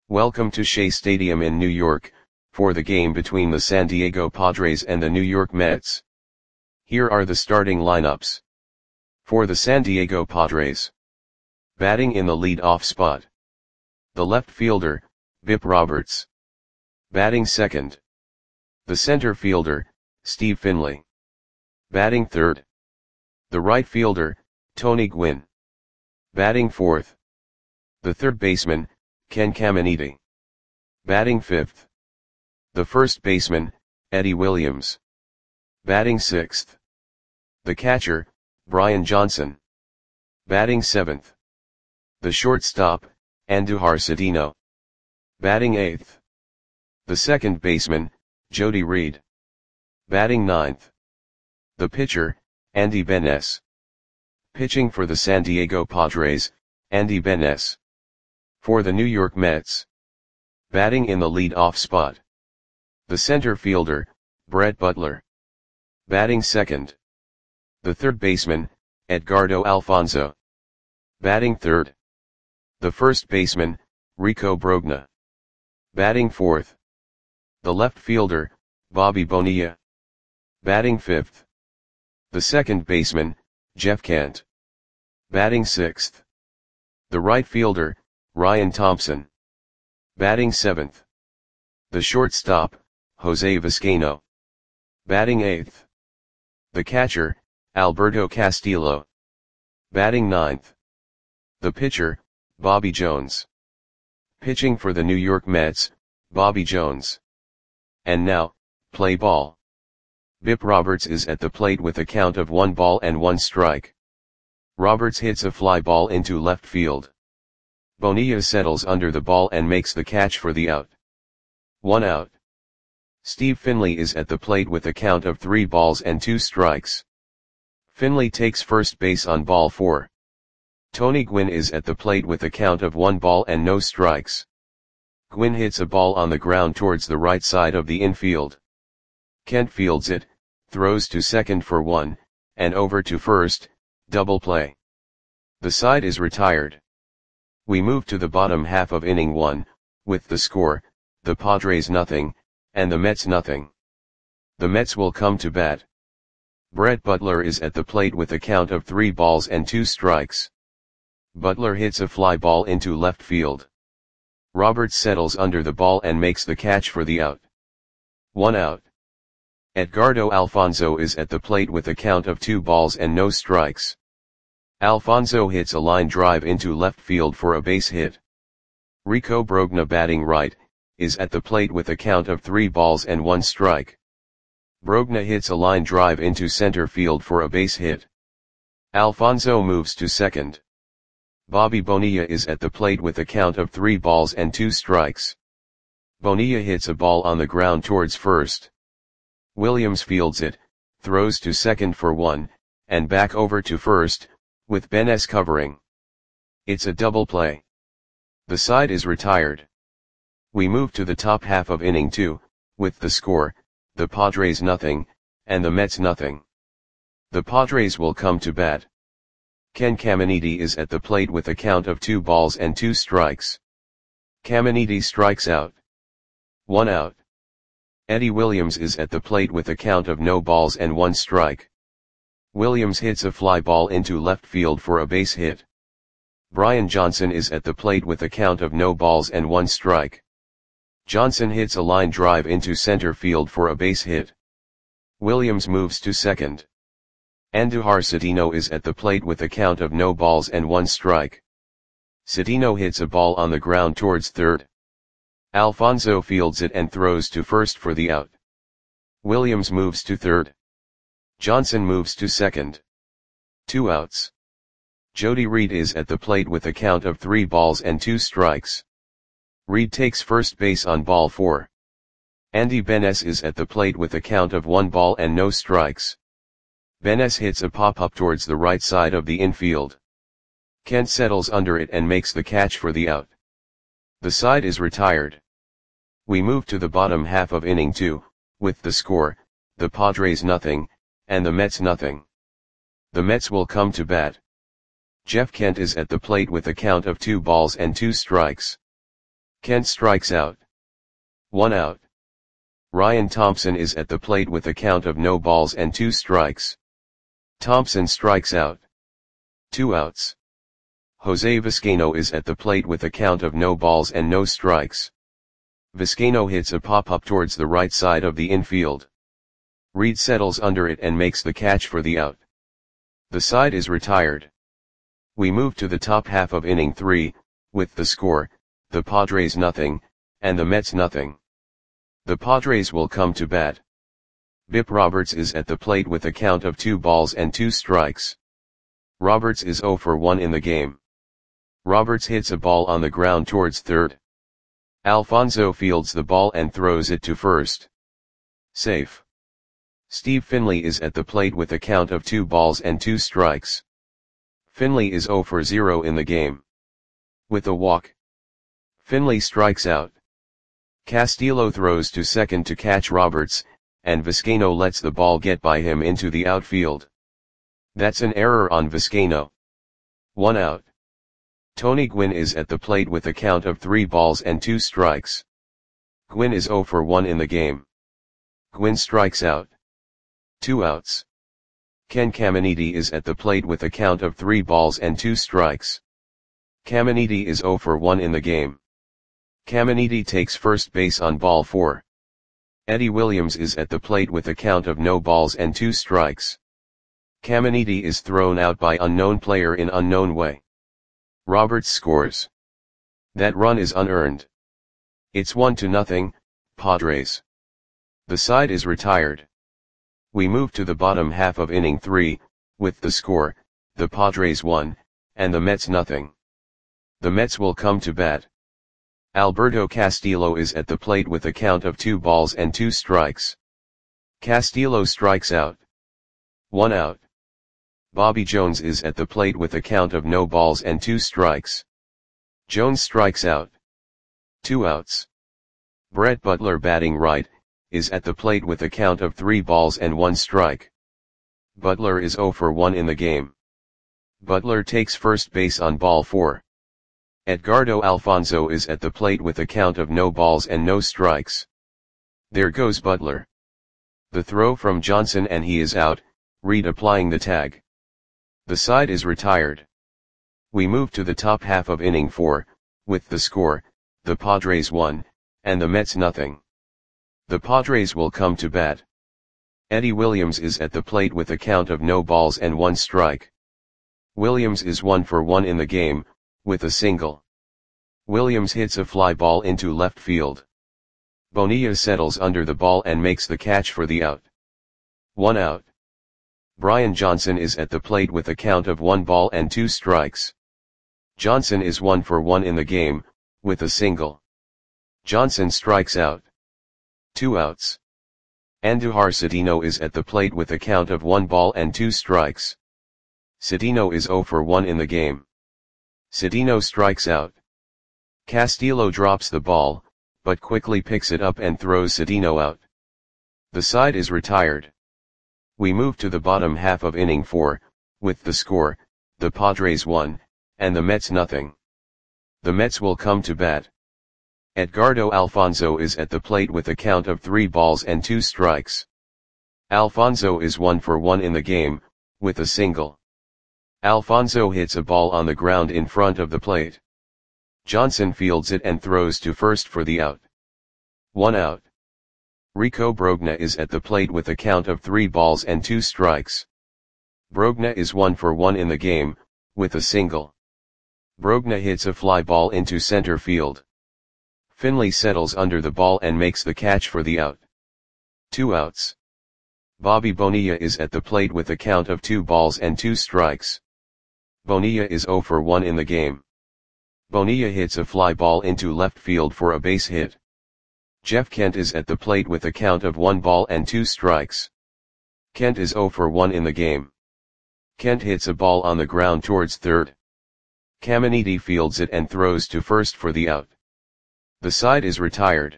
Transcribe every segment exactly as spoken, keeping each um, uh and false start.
Welcome to Shea Stadium in New York, for the game between the San Diego Padres and the New York Mets. Here are the starting lineups. For the San Diego Padres. Batting in the lead-off spot. The left fielder, Bip Roberts. Batting second. The center fielder, Steve Finley. Batting third. The right fielder, Tony Gwynn. Batting fourth. The third baseman, Ken Caminiti. Batting fifth. The first baseman, Eddie Williams. Batting sixth. The catcher, Brian Johnson. Batting seventh. The shortstop, Andujar Cedeno. Batting eighth. The second baseman, Jody Reed. Batting ninth. The pitcher, Andy Benes. Pitching for the San Diego Padres, Andy Benes. For the New York Mets. Batting in the lead-off spot. The center fielder, Brett Butler. Batting second. The third baseman, Edgardo Alfonzo. Batting third. The first baseman, Rico Brogna. Batting fourth. The left fielder, Bobby Bonilla. Batting fifth. The second baseman, Jeff Kent. Batting sixth. The right fielder, Ryan Thompson. Batting seventh. The shortstop, Jose Vizcaino. Batting eighth. The catcher, Alberto Castillo. Batting ninth. The pitcher, Bobby Jones. Pitching for the New York Mets, Bobby Jones. And now, play ball. Bip Roberts is at the plate with a count of one ball and one strike. Roberts hits a fly ball into left field. Bonilla settles under the ball and makes the catch for the out. One out. Steve Finley is at the plate with a count of three balls and two strikes. Finley takes first base on ball four. Tony Gwynn is at the plate with a count of one ball and no strikes. Gwynn hits a ball on the ground towards the right side of the infield. Kent fields it, throws to second for one, and over to first, double play. The side is retired. We move to the bottom half of inning one, with the score, the Padres nothing, and the Mets nothing. The Mets will come to bat. Brett Butler is at the plate with a count of three balls and two strikes. Butler hits a fly ball into left field. Roberts settles under the ball and makes the catch for the out. One out. Edgardo Alfonzo is at the plate with a count of two balls and no strikes. Alfonzo hits a line drive into left field for a base hit. Rico Brogna, batting right, is at the plate with a count of three balls and one strike. Brogna hits a line drive into center field for a base hit. Alfonzo moves to second. Bobby Bonilla is at the plate with a count of three balls and two strikes. Bonilla hits a ball on the ground towards first. Williams fields it, throws to second for one, and back over to first, with Benes covering. It's a double play. The side is retired. We move to the top half of inning two, with the score, the Padres nothing, and the Mets nothing. The Padres will come to bat. Ken Caminiti is at the plate with a count of two balls and two strikes. Caminiti strikes out. One out. Eddie Williams is at the plate with a count of no balls and one strike. Williams hits a fly ball into left field for a base hit. Brian Johnson is at the plate with a count of no balls and one strike. Johnson hits a line drive into center field for a base hit. Williams moves to second. Andujar Cedeno is at the plate with a count of no balls and one strike. Cedeno hits a ball on the ground towards third. Alfonzo fields it and throws to first for the out. Williams moves to third. Johnson moves to second. Two outs. Jody Reed is at the plate with a count of three balls and two strikes. Reed takes first base on ball four. Andy Benes is at the plate with a count of one ball and no strikes. Benes hits a pop-up towards the right side of the infield. Kent settles under it and makes the catch for the out. The side is retired. We move to the bottom half of inning two, with the score, the Padres nothing, and the Mets nothing. The Mets will come to bat. Jeff Kent is at the plate with a count of two balls and two strikes. Kent strikes out. One out. Ryan Thompson is at the plate with a count of no balls and two strikes. Thompson strikes out. Two outs. Jose Vizcaino is at the plate with a count of no balls and no strikes. Vizcaino hits a pop-up towards the right side of the infield. Reed settles under it and makes the catch for the out. The side is retired. We move to the top half of inning three, with the score, the Padres nothing, and the Mets nothing. The Padres will come to bat. Bip Roberts is at the plate with a count of two balls and two strikes. Roberts is oh for one in the game. Roberts hits a ball on the ground towards third. Alfonso fields the ball and throws it to first. Safe. Steve Finley is at the plate with a count of two balls and two strikes. Finley is oh for zero in the game. With a walk, Finley strikes out. Castillo throws to second to catch Roberts, and Vizcaino lets the ball get by him into the outfield. That's an error on Vizcaino. One out. Tony Gwynn is at the plate with a count of three balls and two strikes. Gwynn is oh for one in the game. Gwynn strikes out. Two outs. Ken Caminiti is at the plate with a count of three balls and two strikes. Caminiti is oh for one in the game. Caminiti takes first base on ball four. Eddie Williams is at the plate with a count of no balls and two strikes. Caminiti is thrown out by unknown player in unknown way. Roberts scores. That run is unearned. It's one to nothing, Padres. The side is retired. We move to the bottom half of inning three, with the score, the Padres one, and the Mets nothing. The Mets will come to bat. Alberto Castillo is at the plate with a count of two balls and two strikes. Castillo strikes out. One out. Bobby Jones is at the plate with a count of no balls and two strikes. Jones strikes out. Two outs. Brett Butler, batting right, is at the plate with a count of three balls and one strike. Butler is oh for one in the game. Butler takes first base on ball four. Edgardo Alfonso is at the plate with a count of no balls and no strikes. There goes Butler. The throw from Johnson and he is out, Reed applying the tag. The side is retired. We move to the top half of inning four, with the score, the Padres one, and the Mets nothing. The Padres will come to bat. Eddie Williams is at the plate with a count of no balls and one strike. Williams is one for one in the game, with a single. Williams hits a fly ball into left field. Bonilla settles under the ball and makes the catch for the out. One out. Brian Johnson is at the plate with a count of one ball and two strikes. Johnson is one for one in the game, with a single. Johnson strikes out. Two outs. Andujar Cedeno is at the plate with a count of one ball and two strikes. Cedeno is oh for one in the game. Cedeno strikes out. Castillo drops the ball, but quickly picks it up and throws Cedeno out. The side is retired. We move to the bottom half of inning four, with the score, the Padres one, and the Mets nothing. The Mets will come to bat. Edgardo Alfonso is at the plate with a count of three balls and two strikes. Alfonso is one for one in the game, with a single. Alfonso hits a ball on the ground in front of the plate. Johnson fields it and throws to first for the out. One out. Rico Brogna is at the plate with a count of three balls and two strikes. Brogna is one for one in the game, with a single. Brogna hits a fly ball into center field. Finley settles under the ball and makes the catch for the out. Two outs. Bobby Bonilla is at the plate with a count of two balls and two strikes. Bonilla is oh for one in the game. Bonilla hits a fly ball into left field for a base hit. Jeff Kent is at the plate with a count of one ball and two strikes. Kent is oh for one in the game. Kent hits a ball on the ground towards third. Caminiti fields it and throws to first for the out. The side is retired.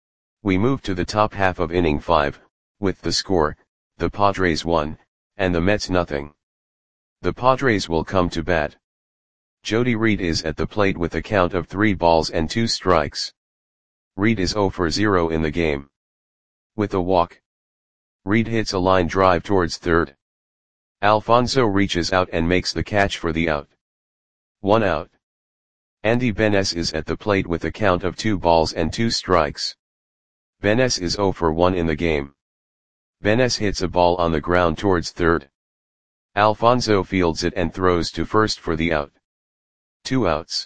We move to the top half of inning five, with the score, the Padres one, and the Mets nothing. The Padres will come to bat. Jody Reed is at the plate with a count of three balls and two strikes. Reed is zero for zero in the game. With a walk, Reed hits a line drive towards third. Alfonso reaches out and makes the catch for the out. One out. Andy Benes is at the plate with a count of two balls and two strikes. Benes is zero for one in the game. Benes hits a ball on the ground towards third. Alfonso fields it and throws to first for the out. Two outs.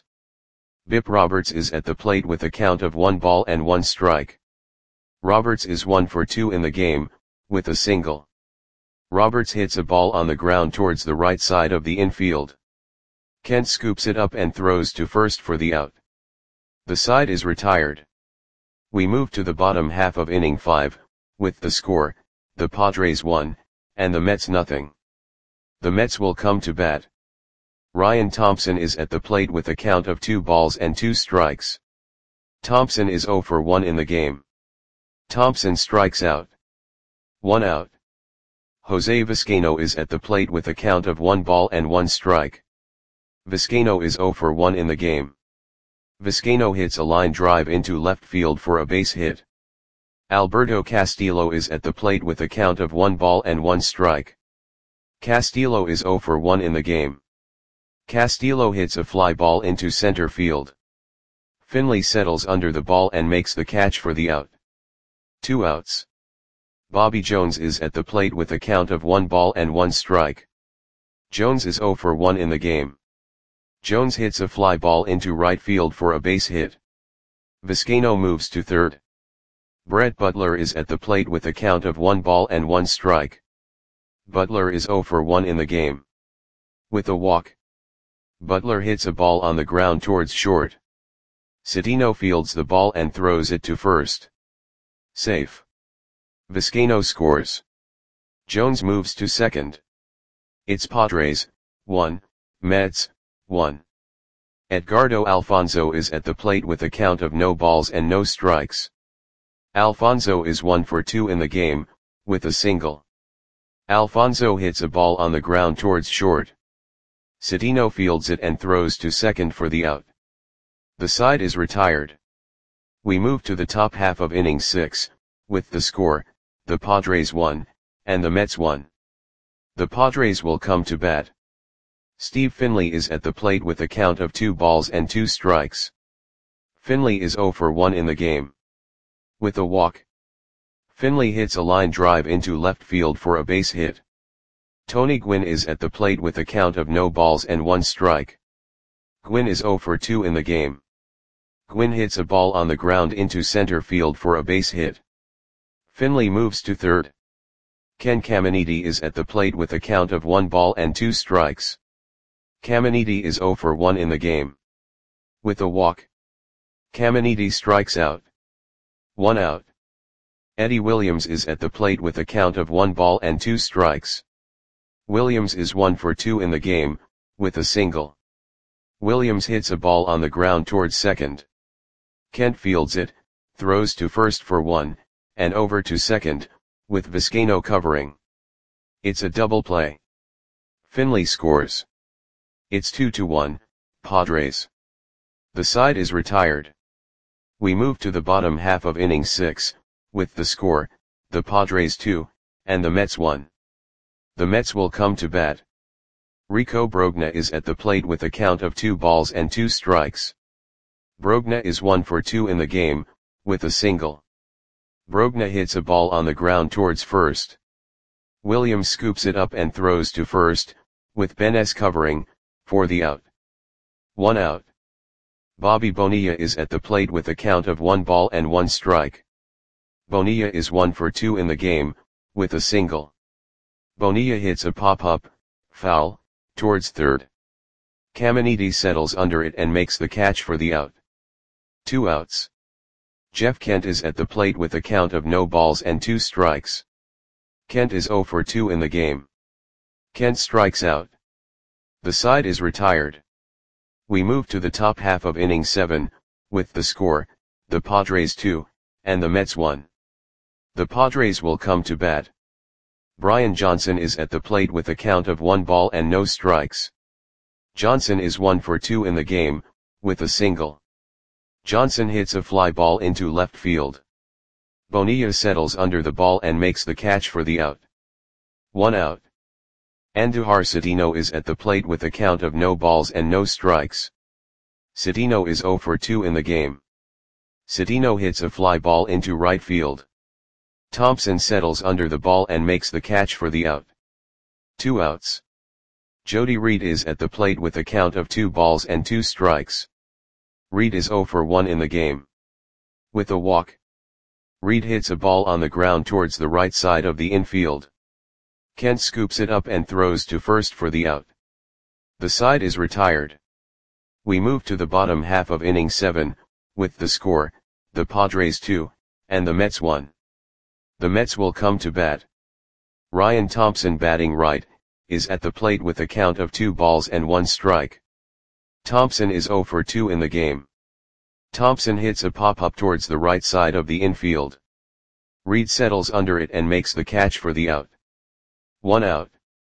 Bip Roberts is at the plate with a count of one ball and one strike. Roberts is one for two in the game, with a single. Roberts hits a ball on the ground towards the right side of the infield. Kent scoops it up and throws to first for the out. The side is retired. We move to the bottom half of inning five, with the score, the Padres one, and the Mets nothing. The Mets will come to bat. Ryan Thompson is at the plate with a count of two balls and two strikes. Thompson is zero for one in the game. Thompson strikes out. One out. Jose Vizcaino is at the plate with a count of one ball and one strike. Vizcaino is zero for one in the game. Vizcaino hits a line drive into left field for a base hit. Alberto Castillo is at the plate with a count of one ball and one strike. Castillo is zero for one in the game. Castillo hits a fly ball into center field. Finley settles under the ball and makes the catch for the out. Two outs. Bobby Jones is at the plate with a count of one ball and one strike. Jones is zero for one in the game. Jones hits a fly ball into right field for a base hit. Vizcaino moves to third. Brett Butler is at the plate with a count of one ball and one strike. Butler is zero for one in the game. With a walk, Butler hits a ball on the ground towards short. Cedeno fields the ball and throws it to first. Safe. Vizcaino scores. Jones moves to second. It's Padres, one, Mets, one. Edgardo Alfonso is at the plate with a count of no balls and no strikes. Alfonso is one for two in the game, with a single. Alfonso hits a ball on the ground towards short. Cedeno fields it and throws to second for the out. The side is retired. We move to the top half of inning six, with the score, the Padres one, and the Mets one. The Padres will come to bat. Steve Finley is at the plate with a count of two balls and two strikes. Finley is zero for one in the game. With a walk, Finley hits a line drive into left field for a base hit. Tony Gwynn is at the plate with a count of no balls and one strike. Gwynn is zero for two in the game. Gwynn hits a ball on the ground into center field for a base hit. Finley moves to third. Ken Caminiti is at the plate with a count of one ball and two strikes. Caminiti is zero for one in the game. With a walk, Caminiti strikes out. One out. Eddie Williams is at the plate with a count of one ball and two strikes. Williams is one for two in the game, with a single. Williams hits a ball on the ground towards second. Kent fields it, throws to first for one, and over to second, with Vizcaino covering. It's a double play. Finley scores. It's two to one, Padres. The side is retired. We move to the bottom half of inning six, with the score, the Padres two, and the Mets one. The Mets will come to bat. Rico Brogna is at the plate with a count of two balls and two strikes. Brogna is one for two in the game, with a single. Brogna hits a ball on the ground towards first. Williams scoops it up and throws to first, with Benes covering, for the out. One out. Bobby Bonilla is at the plate with a count of one ball and one strike. Bonilla is one for two in the game, with a single. Bonilla hits a pop-up, foul, towards third. Caminiti settles under it and makes the catch for the out. Two outs. Jeff Kent is at the plate with a count of no balls and two strikes. Kent is zero for two in the game. Kent strikes out. The side is retired. We move to the top half of inning seven, with the score, the Padres two, and the Mets one. The Padres will come to bat. Brian Johnson is at the plate with a count of one ball and no strikes. Johnson is one for two in the game, with a single. Johnson hits a fly ball into left field. Bonilla settles under the ball and makes the catch for the out. One out. Andujar Cedeno is at the plate with a count of no balls and no strikes. Cedeno is zero for two in the game. Cedeno hits a fly ball into right field. Thompson settles under the ball and makes the catch for the out. Two outs. Jody Reed is at the plate with a count of two balls and two strikes. Reed is zero for one in the game. With a walk. Reed hits a ball on the ground towards the right side of the infield. Kent scoops it up and throws to first for the out. The side is retired. We move to the bottom half of inning seven, with the score, the Padres two, and the Mets one. The Mets will come to bat. Ryan Thompson, batting right, is at the plate with a count of two balls and one strike. Thompson is zero for two in the game. Thompson hits a pop-up towards the right side of the infield. Reed settles under it and makes the catch for the out. One out.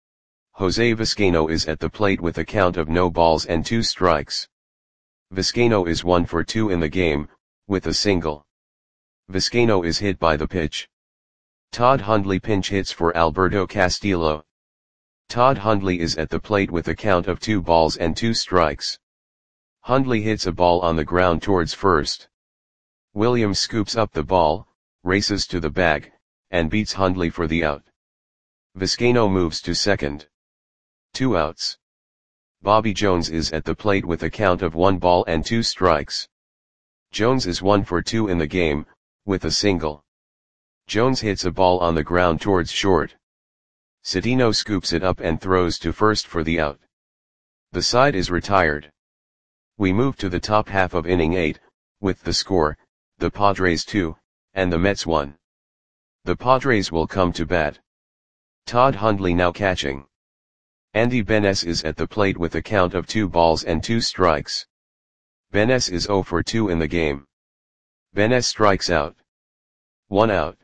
Jose Vizcaino is at the plate with a count of no balls and two strikes. Vizcaino is one for two in the game, with a single. Vizcaino is hit by the pitch. Todd Hundley pinch hits for Alberto Castillo. Todd Hundley is at the plate with a count of two balls and two strikes. Hundley hits a ball on the ground towards first. Williams scoops up the ball, races to the bag, and beats Hundley for the out. Vizcaino moves to second. Two outs. Bobby Jones is at the plate with a count of one ball and two strikes. Jones is one for two in the game, with a single. Jones hits a ball on the ground towards short. Cedeno scoops it up and throws to first for the out. The side is retired. We move to the top half of inning eight, with the score, the Padres two, and the Mets one. The Padres will come to bat. Todd Hundley now catching. Andy Benes is at the plate with a count of two balls and two strikes. Benes is zero for two in the game. Benes strikes out. One out.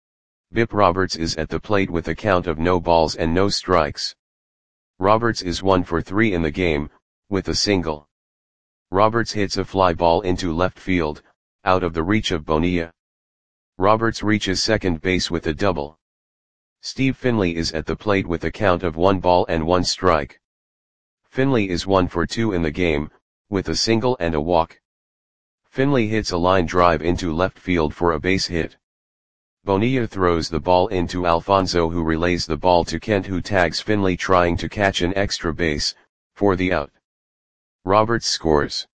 Bip Roberts is at the plate with a count of no balls and no strikes. Roberts is one for three in the game, with a single. Roberts hits a fly ball into left field, out of the reach of Bonilla. Roberts reaches second base with a double. Steve Finley is at the plate with a count of one ball and one strike. Finley is one for two in the game, with a single and a walk. Finley hits a line drive into left field for a base hit. Bonilla throws the ball into Alfonso, who relays the ball to Kent, who tags Finley trying to catch an extra base, for the out. Roberts scores.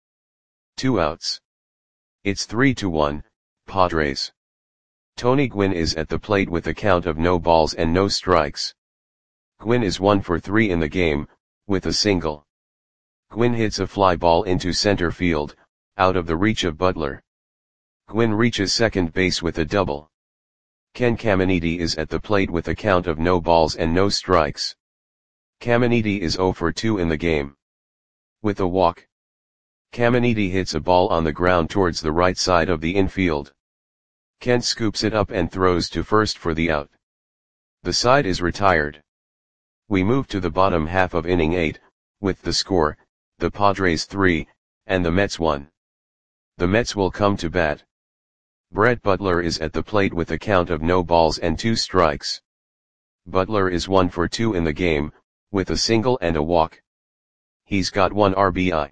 Two outs. It's three to one, Padres. Tony Gwynn is at the plate with a count of no balls and no strikes. Gwynn is one for three in the game, with a single. Gwynn hits a fly ball into center field, out of the reach of Butler. Gwynn reaches second base with a double. Ken Caminiti is at the plate with a count of no balls and no strikes. Caminiti is zero for two in the game. With a walk. Caminiti hits a ball on the ground towards the right side of the infield. Kent scoops it up and throws to first for the out. The side is retired. We move to the bottom half of inning eight, with the score, the Padres three, and the Mets one. The Mets will come to bat. Brett Butler is at the plate with a count of no balls and two strikes. Butler is one for two in the game, with a single and a walk. He's got one R B I.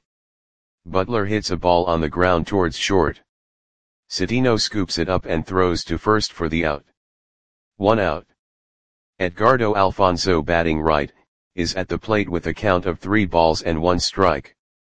Butler hits a ball on the ground towards short. Cedeno scoops it up and throws to first for the out. One out. Edgardo Alfonso, batting right, is at the plate with a count of three balls and one strike.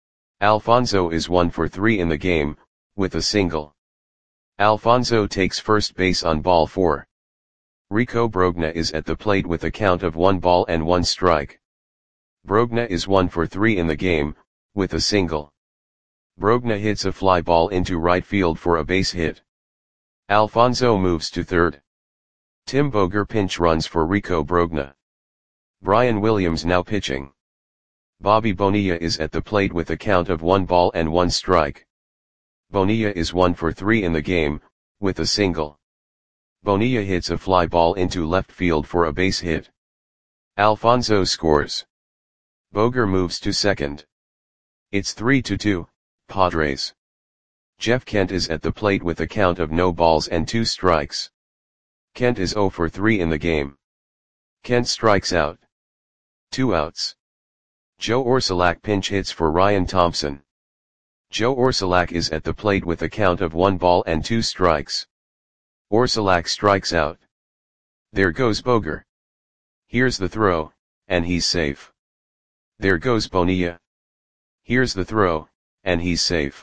Alfonso is one for three in the game, with a single. Alfonso takes first base on ball four. Rico Brogna is at the plate with a count of one ball and one strike. Brogna is one for three in the game, with a single. Brogna hits a fly ball into right field for a base hit. Alfonso moves to third. Tim Boger pinch runs for Rico Brogna. Brian Williams now pitching. Bobby Bonilla is at the plate with a count of one ball and one strike. Bonilla is one for three in the game, with a single. Bonilla hits a fly ball into left field for a base hit. Alfonso scores. Boger moves to second. It's three to two, Padres. Jeff Kent is at the plate with a count of no balls and two strikes. Kent is zero for three in the game. Kent strikes out. Two outs. Joe Orsulak pinch hits for Ryan Thompson. Joe Orsulak is at the plate with a count of one ball and two strikes. Orsulak strikes out. There goes Boger. Here's the throw, and he's safe. There goes Bonilla. Here's the throw, and he's safe.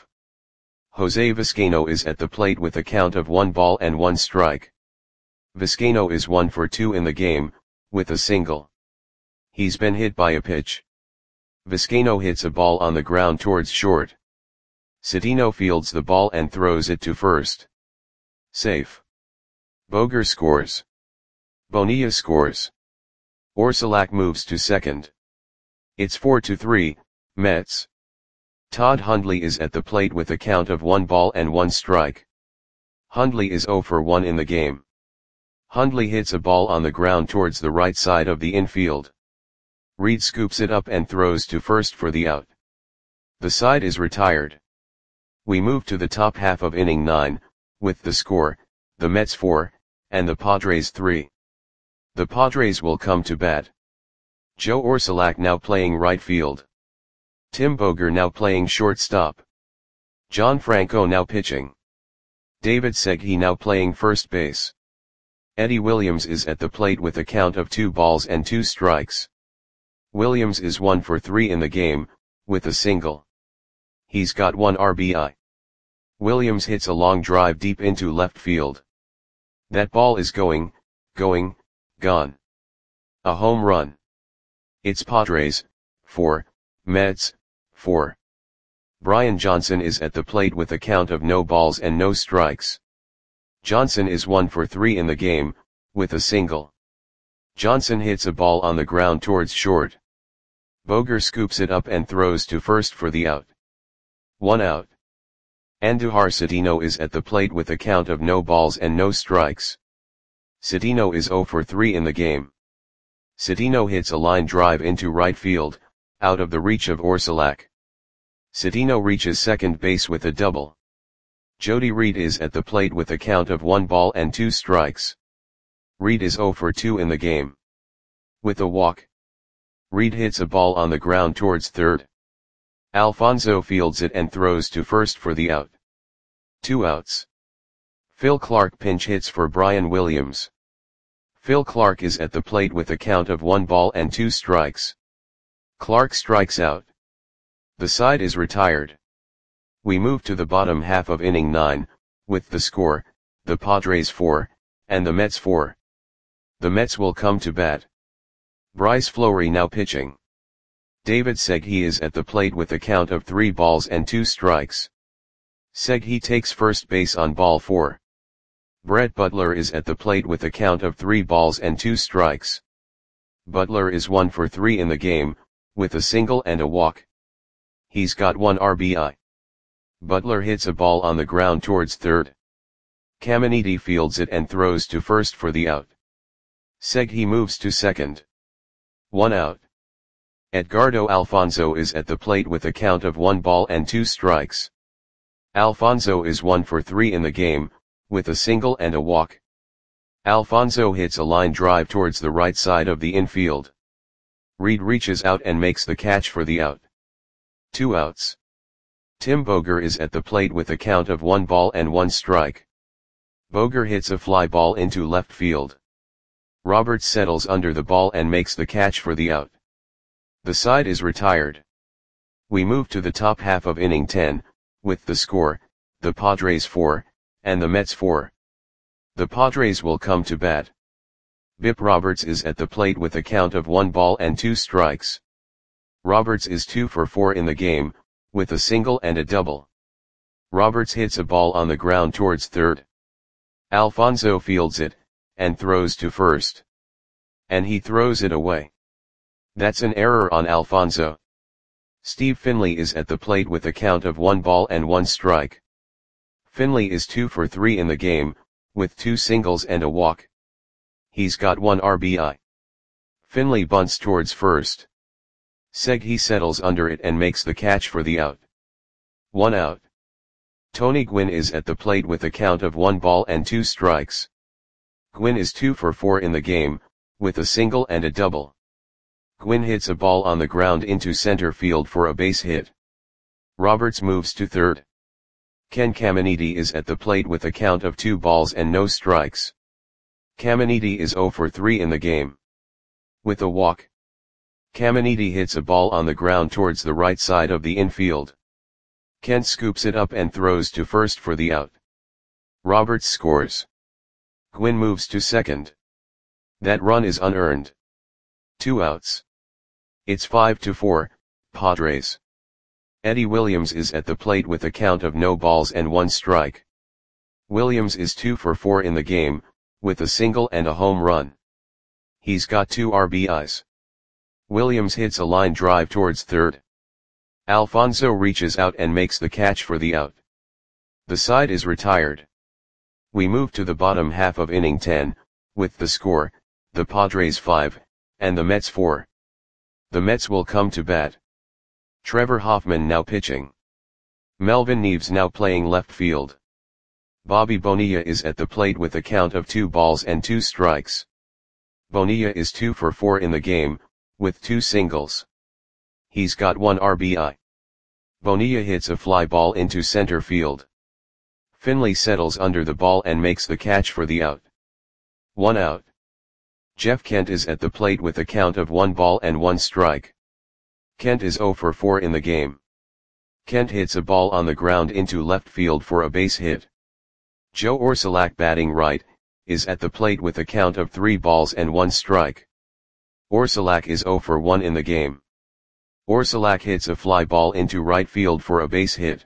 Jose Vizcaino is at the plate with a count of one ball and one strike. Vizcaino is one for two in the game, with a single. He's been hit by a pitch. Vizcaino hits a ball on the ground towards short. Cedeno fields the ball and throws it to first. Safe. Boger scores. Bonilla scores. Orsulak moves to second. It's four to three, Mets. Todd Hundley is at the plate with a count of one ball and one strike. Hundley is zero for one in the game. Hundley hits a ball on the ground towards the right side of the infield. Reed scoops it up and throws to first for the out. The side is retired. We move to the top half of inning nine, with the score, the Mets four, and the Padres three. The Padres will come to bat. Joe Orsulak now playing right field. Tim Boger now playing shortstop. John Franco now pitching. David Segui now playing first base. Eddie Williams is at the plate with a count of two balls and two strikes. Williams is one for three in the game, with a single. He's got one R B I. Williams hits a long drive deep into left field. That ball is going, going, gone. A home run. It's Padres, four, Mets, four. Brian Johnson is at the plate with a count of no balls and no strikes. Johnson is one for three in the game, with a single. Johnson hits a ball on the ground towards short. Boger scoops it up and throws to first for the out. One out. Andujar Cedeno is at the plate with a count of no balls and no strikes. Cedeno is zero for three in the game. Cedeno hits a line drive into right field, out of the reach of Orsulak. Cedeno reaches second base with a double. Jody Reed is at the plate with a count of one ball and two strikes. Reed is zero for two in the game. With a walk. Reed hits a ball on the ground towards third. Alfonso fields it and throws to first for the out. Two outs. Phil Clark pinch hits for Brian Williams. Phil Clark is at the plate with a count of one ball and two strikes. Clark strikes out. The side is retired. We move to the bottom half of inning nine, with the score, the Padres four, and the Mets four. The Mets will come to bat. Bryce Fleury now pitching. David Segui is at the plate with a count of three balls and two strikes. Segui takes first base on ball four. Brett Butler is at the plate with a count of three balls and two strikes. Butler is one for three in the game, with a single and a walk. He's got one R B I. Butler hits a ball on the ground towards third. Caminiti fields it and throws to first for the out. Segui moves to second. One out. Edgardo Alfonso is at the plate with a count of one ball and two strikes. Alfonso is one for three in the game, with a single and a walk. Alfonso hits a line drive towards the right side of the infield. Reed reaches out and makes the catch for the out. Two outs. Tim Boger is at the plate with a count of one ball and one strike. Boger hits a fly ball into left field. Roberts settles under the ball and makes the catch for the out. The side is retired. We move to the top half of inning ten, with the score, the Padres four, and the Mets four. The Padres will come to bat. Bip Roberts is at the plate with a count of one ball and two strikes. Roberts is two for four in the game, with a single and a double. Roberts hits a ball on the ground towards third. Alfonso fields it, and throws to first. And he throws it away. That's an error on Alfonso. Steve Finley is at the plate with a count of one ball and one strike. Finley is two for three in the game, with two singles and a walk. He's got one R B I. Finley bunts towards first. Segui settles under it and makes the catch for the out. One out. Tony Gwynn is at the plate with a count of one ball and two strikes. Gwynn is two for four in the game, with a single and a double. Gwynn hits a ball on the ground into center field for a base hit. Roberts moves to third. Ken Caminiti is at the plate with a count of two balls and no strikes. Caminiti is zero for three in the game. With a walk, Caminiti hits a ball on the ground towards the right side of the infield. Kent scoops it up and throws to first for the out. Roberts scores. Gwynn moves to second. That run is unearned. Two outs. It's five to four, Padres. Eddie Williams is at the plate with a count of no balls and one strike. Williams is two for four in the game, with a single and a home run. He's got two R B Is. Williams hits a line drive towards third. Alfonso reaches out and makes the catch for the out. The side is retired. We move to the bottom half of inning ten, with the score, the Padres five, and the Mets four. The Mets will come to bat. Trevor Hoffman now pitching. Melvin Neves now playing left field. Bobby Bonilla is at the plate with a count of two balls and two strikes. Bonilla is two for four in the game, with two singles. He's got one R B I. Bonilla hits a fly ball into center field. Finley settles under the ball and makes the catch for the out. One out. Jeff Kent is at the plate with a count of one ball and one strike. Kent is zero for four in the game. Kent hits a ball on the ground into left field for a base hit. Joe Orsulak, batting right, is at the plate with a count of three balls and one strike. Orsulak is zero for one in the game. Orsulak hits a fly ball into right field for a base hit.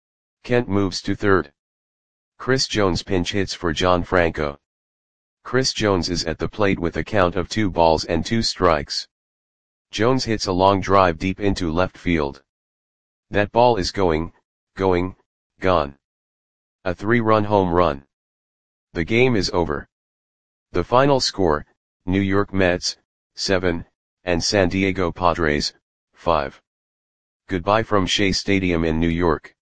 Kent moves to third. Chris Jones pinch hits for John Franco. Chris Jones is at the plate with a count of two balls and two strikes. Jones hits a long drive deep into left field. That ball is going, going, gone. A three-run home run. The game is over. The final score, New York Mets, seven, and San Diego Padres, five. Goodbye from Shea Stadium in New York.